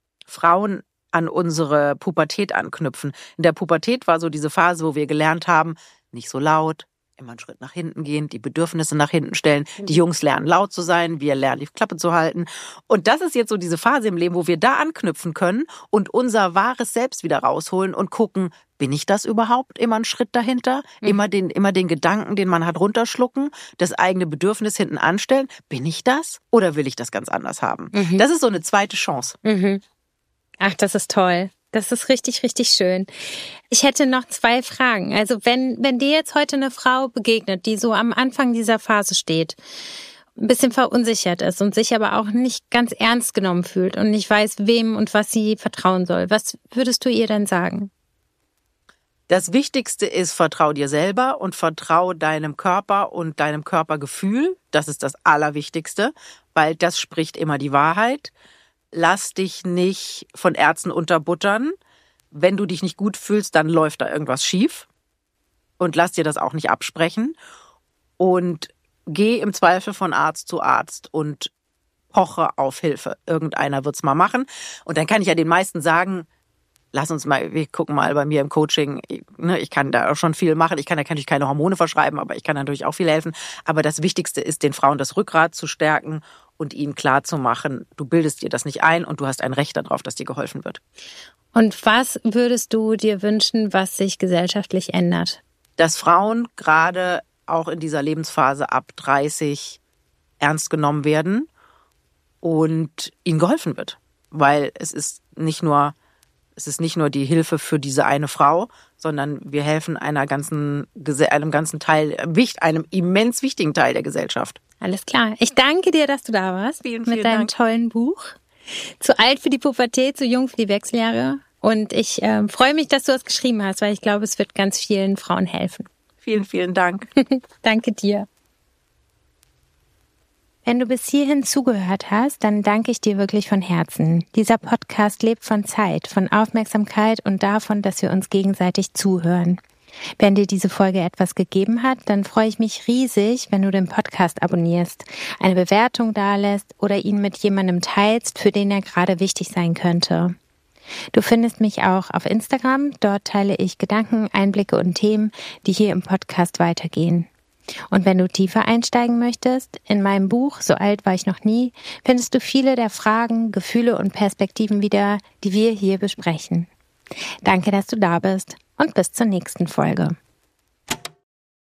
Frauen an unsere Pubertät anknüpfen. In der Pubertät war so diese Phase, wo wir gelernt haben, nicht so laut, immer einen Schritt nach hinten gehen, die Bedürfnisse nach hinten stellen. Die Jungs lernen laut zu sein, wir lernen die Klappe zu halten. Und das ist jetzt so diese Phase im Leben, wo wir da anknüpfen können und unser wahres Selbst wieder rausholen und gucken, bin ich das überhaupt? Immer einen Schritt dahinter? Mhm. Immer den, immer den Gedanken, den man hat, runterschlucken? Das eigene Bedürfnis hinten anstellen? Bin ich das? Oder will ich das ganz anders haben? Mhm. Das ist so eine zweite Chance.
Mhm. Ach, das ist toll. Das ist richtig, richtig schön. Ich hätte noch zwei Fragen. Also wenn, wenn dir jetzt heute eine Frau begegnet, die so am Anfang dieser Phase steht, ein bisschen verunsichert ist und sich aber auch nicht ganz ernst genommen fühlt und nicht weiß, wem und was sie vertrauen soll, was würdest du ihr denn sagen?
Das Wichtigste ist, vertrau dir selber und vertrau deinem Körper und deinem Körpergefühl. Das ist das Allerwichtigste, weil das spricht immer die Wahrheit. Lass dich nicht von Ärzten unterbuttern. Wenn du dich nicht gut fühlst, dann läuft da irgendwas schief. und lass dir das auch nicht absprechen und geh im Zweifel von Arzt zu Arzt und poche auf Hilfe. Irgendeiner wird's mal machen. Und dann kann ich ja den meisten sagen, lass uns mal, wir gucken mal bei mir im Coaching, ich kann da auch schon viel machen, ich kann da natürlich keine Hormone verschreiben, aber ich kann natürlich auch viel helfen. Aber das Wichtigste ist, den Frauen das Rückgrat zu stärken und ihnen klar zu machen, du bildest dir das nicht ein und du hast ein Recht darauf, dass dir geholfen wird.
Und was würdest du dir wünschen, was sich gesellschaftlich ändert?
Dass Frauen gerade auch in dieser Lebensphase ab dreißig ernst genommen werden und ihnen geholfen wird. Weil es ist nicht nur, es ist nicht nur die Hilfe für diese eine Frau, sondern wir helfen einer ganzen, einem ganzen Teil, einem immens wichtigen Teil der Gesellschaft.
Alles klar. Ich danke dir, dass du da warst.
Vielen, vielen
mit deinem
Dank.
tollen Buch. Zu alt für die Pubertät, zu jung für die Wechseljahre. Und ich äh, freue mich, dass du das geschrieben hast, weil ich glaube, es wird ganz vielen Frauen helfen.
Vielen, vielen Dank.
Danke dir. Wenn du bis hierhin zugehört hast, dann danke ich dir wirklich von Herzen. Dieser Podcast lebt von Zeit, von Aufmerksamkeit und davon, dass wir uns gegenseitig zuhören. Wenn dir diese Folge etwas gegeben hat, dann freue ich mich riesig, wenn du den Podcast abonnierst, eine Bewertung dalässt oder ihn mit jemandem teilst, für den er gerade wichtig sein könnte. Du findest mich auch auf Instagram. Dort teile ich Gedanken, Einblicke und Themen, die hier im Podcast weitergehen. Und wenn du tiefer einsteigen möchtest, in meinem Buch So alt war ich noch nie, findest du viele der Fragen, Gefühle und Perspektiven wieder, die wir hier besprechen. Danke, dass du da bist und bis zur nächsten Folge.